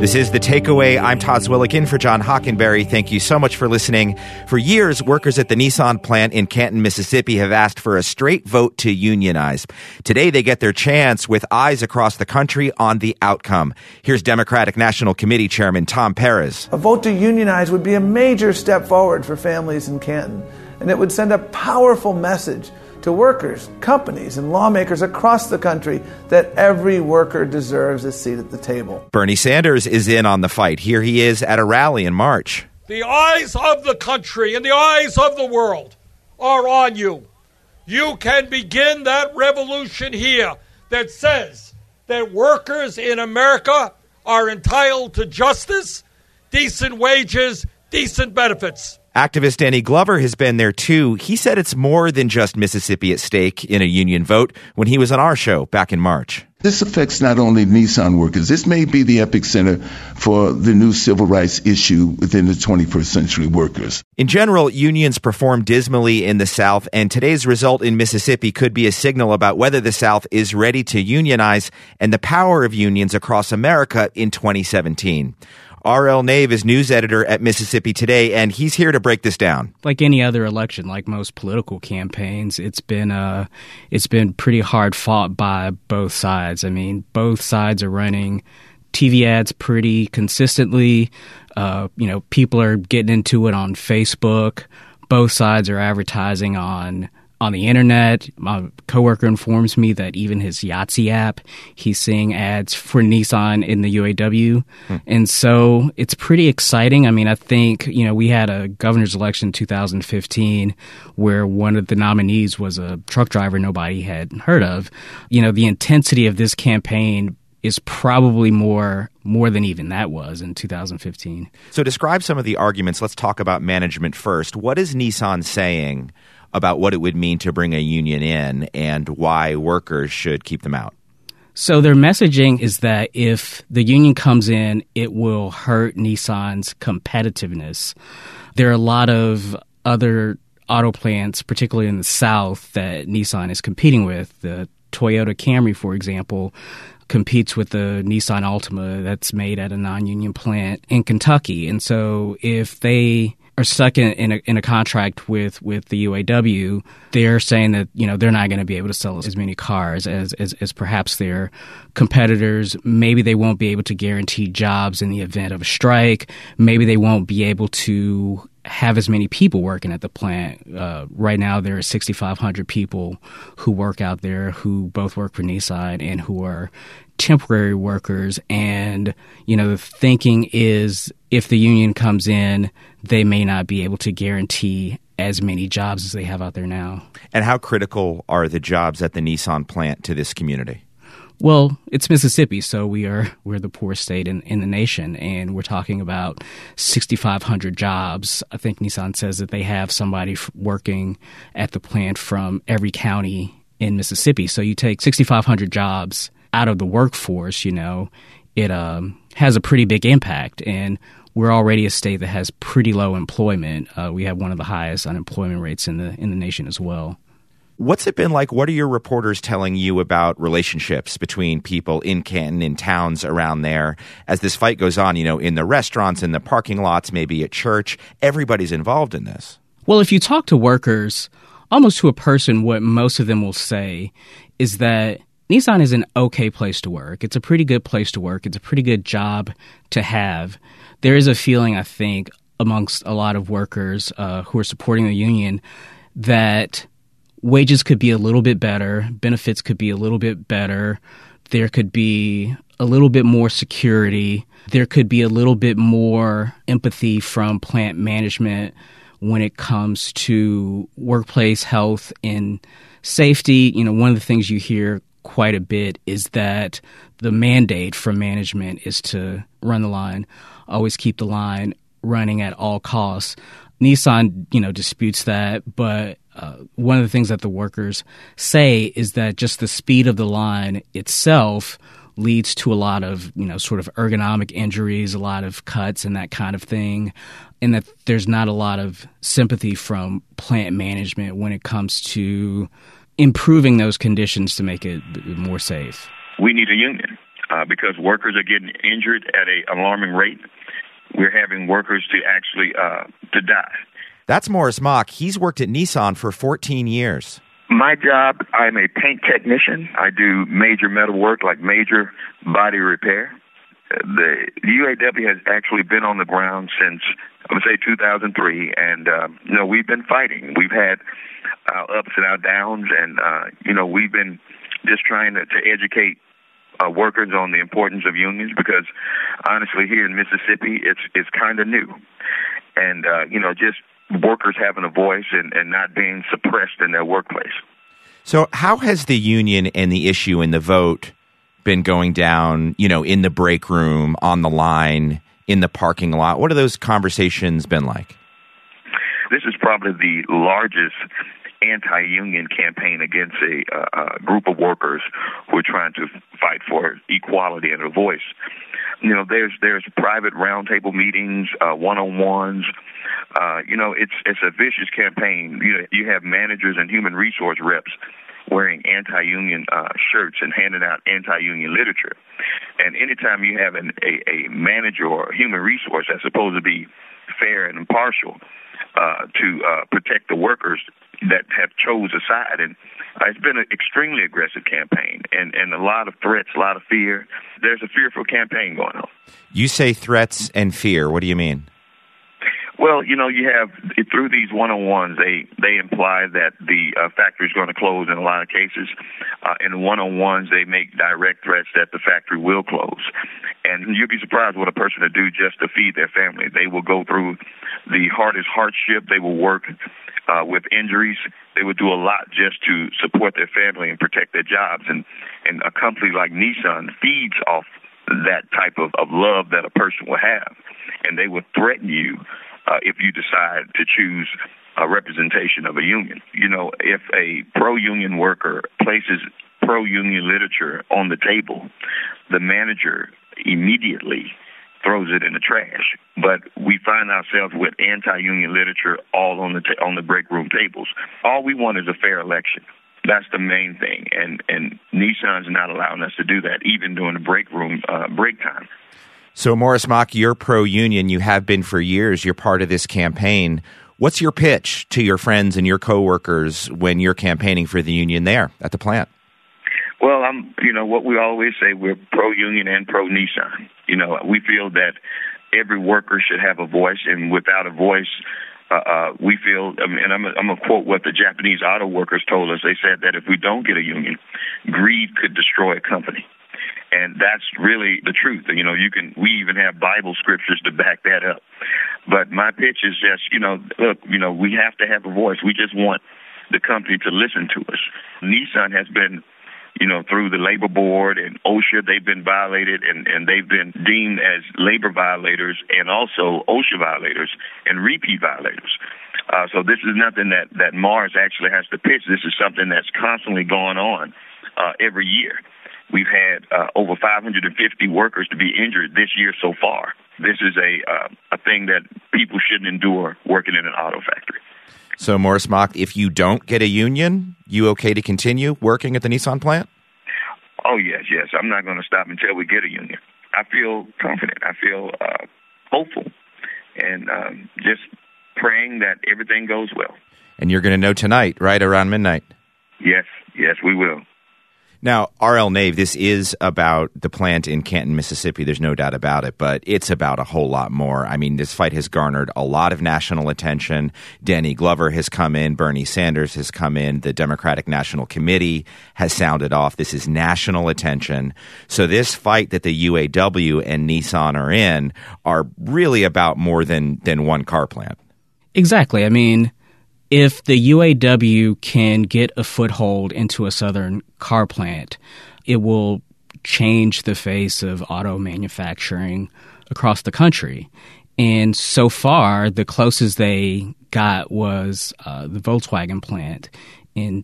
This is The Takeaway. I'm Todd Zwillich in for John Hockenberry. Thank you so much for listening. For years, workers at the Nissan plant in Canton, Mississippi have asked for a straight vote to unionize. Today, they get their chance with eyes across the country on the outcome. Here's Democratic National Committee Chairman Tom Perez. A vote to unionize would be a major step forward for families in Canton, and it would send a powerful message to workers, companies, and lawmakers across the country that every worker deserves a seat at the table. Bernie Sanders is in on the fight. Here he is at a rally in March. The eyes of the country and the eyes of the world are on you. You can begin that revolution here that says that workers in America are entitled to justice, decent wages, decent benefits. Activist Danny Glover has been there too. He said it's more than just Mississippi at stake in a union vote when he was on our show back in March. This affects not only Nissan workers. This may be the epicenter for the new civil rights issue within the 21st century workers. In general, unions perform dismally in the South, and today's result in Mississippi could be a signal about whether the South is ready to unionize and the power of unions across America in 2017. R.L. Nave is news editor at Mississippi Today, and he's here to break this down. Like any other election, like most political campaigns, it's been pretty hard fought by both sides. I mean, both sides are running TV ads pretty consistently. People are getting into it on Facebook. Both sides are advertising on the internet. My coworker informs me that even his Yahtzee app, he's seeing ads for Nissan in the UAW. And so it's pretty exciting. I mean, I think, we had a governor's election in 2015 where one of the nominees was a truck driver nobody had heard of. The intensity of this campaign is probably more than even that was in 2015. So describe some of the arguments. Let's talk about management first. What is Nissan saying about what it would mean to bring a union in and why workers should keep them out? So their messaging is that if the union comes in, it will hurt Nissan's competitiveness. There are a lot of other auto plants, particularly in the South, that Nissan is competing with. The Toyota Camry, for example, competes with the Nissan Altima that's made at a non-union plant in Kentucky. And so if they are stuck in a contract with the UAW, they're saying that they're not going to be able to sell as many cars as perhaps their competitors. Maybe they won't be able to guarantee jobs in the event of a strike. Maybe they won't be able to have as many people working at the plant. Right now, there are 6,500 people who work out there who both work for Nissan and who are temporary workers. And, the thinking is if the union comes in, they may not be able to guarantee as many jobs as they have out there now. And how critical are the jobs at the Nissan plant to this community? Well, it's Mississippi, so we're the poorest state in the nation, and we're talking about 6,500 jobs. I think Nissan says that they have somebody working at the plant from every county in Mississippi. So you take 6,500 jobs out of the workforce, it has a pretty big impact. And we're already a state that has pretty low employment. We have one of the highest unemployment rates in the nation as well. What's it been like? What are your reporters telling you about relationships between people in Canton, in towns around there, as this fight goes on, in the restaurants, in the parking lots, maybe at church? Everybody's involved in this. Well, if you talk to workers, almost to a person, what most of them will say is that Nissan is an okay place to work. It's a pretty good place to work. It's a pretty good job to have. There is a feeling, I think, amongst a lot of workers who are supporting the union that wages could be a little bit better, benefits could be a little bit better, there could be a little bit more security, there could be a little bit more empathy from plant management when it comes to workplace health and safety. One of the things you hear quite a bit is that the mandate from management is to run the line, always keep the line running at all costs. Nissan, disputes that, but one of the things that the workers say is that just the speed of the line itself leads to a lot of, sort of ergonomic injuries, a lot of cuts and that kind of thing, and that there's not a lot of sympathy from plant management when it comes to improving those conditions to make it more safe. We need a union. because workers are getting injured at an alarming rate. We're having workers to actually to die. That's Morris Mock. He's worked at Nissan for 14 years. My job, I'm a paint technician. I do major metal work like major body repair. The UAW has actually been on the ground since, I would say, 2003, and, we've been fighting. We've had our ups and our downs, and, we've been just trying to educate workers on the importance of unions because, honestly, here in Mississippi, it's kind of new. And, just workers having a voice and not being suppressed in their workplace. So how has the union and the issue in the vote been going down, in the break room, on the line, in the parking lot? What have those conversations been like? This is probably the largest anti-union campaign against a group of workers who are trying to fight for equality and a voice. There's private roundtable meetings, one-on-ones. It's a vicious campaign. You have managers and human resource reps wearing anti-union shirts and handing out anti-union literature. And anytime you have a manager or a human resource that's supposed to be fair and impartial to protect the workers that have chose a side, and it's been an extremely aggressive campaign and a lot of threats, a lot of fear. There's a fearful campaign going on. You say threats and fear. What do you mean? Well, you have, through these one-on-ones, they imply that the factory is going to close in a lot of cases. In one-on-ones, they make direct threats that the factory will close. And you'd be surprised what a person will do just to feed their family. They will go through the hardest hardship. They will work with injuries. They would do a lot just to support their family and protect their jobs. And a company like Nissan feeds off that type of love that a person will have. And they will threaten you if you decide to choose a representation of a union. If a pro-union worker places pro-union literature on the table, the manager immediately throws it in the trash. But we find ourselves with anti-union literature all on the break room tables. All we want is a fair election. That's the main thing. And Nissan's not allowing us to do that, even during the break room break time. So, Morris Mock, you're pro-union. You have been for years. You're part of this campaign. What's your pitch to your friends and your coworkers when you're campaigning for the union there at the plant? Well, what we always say, we're pro-union and pro-Nissan. We feel that every worker should have a voice, and without a voice, we feel, and I'm going to quote what the Japanese auto workers told us. They said that if we don't get a union, greed could destroy a company. And that's really the truth. We even have Bible scriptures to back that up. But my pitch is just, look, we have to have a voice. We just want the company to listen to us. Nissan has been, through the labor board and OSHA, they've been violated and they've been deemed as labor violators and also OSHA violators and repeat violators. So this is nothing that Mars actually has to pitch. This is something that's constantly going on every year. We've had over 550 workers to be injured this year so far. This is a thing that people shouldn't endure working in an auto factory. So, Morris Mock, if you don't get a union, you okay to continue working at the Nissan plant? Oh, yes. I'm not going to stop until we get a union. I feel confident. I feel hopeful and just praying that everything goes well. And you're going to know tonight, right around midnight? Yes, we will. Now, R.L. Nave, this is about the plant in Canton, Mississippi. There's no doubt about it, but it's about a whole lot more. I mean, this fight has garnered a lot of national attention. Danny Glover has come in. Bernie Sanders has come in. The Democratic National Committee has sounded off. This is national attention. So this fight that the UAW and Nissan are in are really about more than one car plant. Exactly. I mean, if the UAW can get a foothold into a southern car plant, it will change the face of auto manufacturing across the country. And so far, the closest they got was the Volkswagen plant in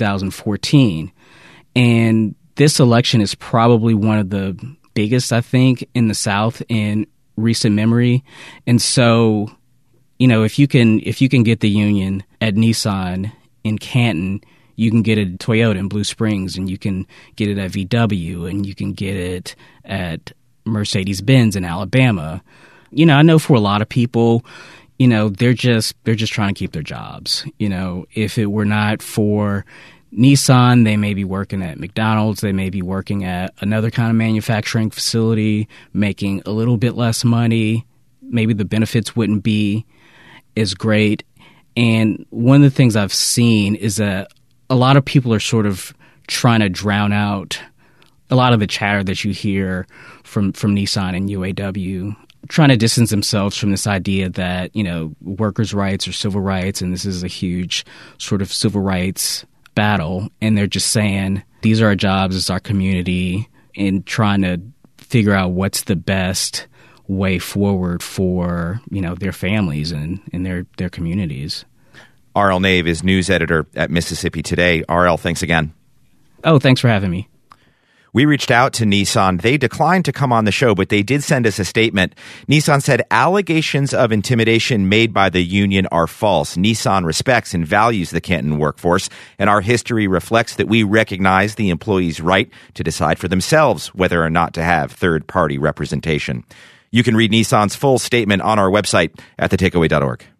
2014. And this election is probably one of the biggest, I think, in the South in recent memory. And so, if you can get the union at Nissan in Canton, You can get it at Toyota in Blue Springs, and you can get it at VW, and you can get it at Mercedes-Benz in Alabama. You know, I know for a lot of people, you know, they're just trying to keep their jobs. You know, if it were not for Nissan, they may be working at McDonald's, they may be working at another kind of manufacturing facility, making a little bit less money. Maybe the benefits wouldn't be as great. And one of the things I've seen is that a lot of people are sort of trying to drown out a lot of the chatter that you hear from Nissan and UAW, trying to distance themselves from this idea that, you know, workers' rights are civil rights, and this is a huge sort of civil rights battle. And they're just saying, these are our jobs, it's our community, and trying to figure out what's the best way forward for, you know, their families and their communities. R.L. Nave is news editor at Mississippi Today. R.L., thanks again. Oh, thanks for having me. We reached out to Nissan. They declined to come on the show, but they did send us a statement. Nissan said allegations of intimidation made by the union are false. Nissan respects and values the Canton workforce, and our history reflects that we recognize the employees' right to decide for themselves whether or not to have third-party representation. You can read Nissan's full statement on our website at thetakeaway.org.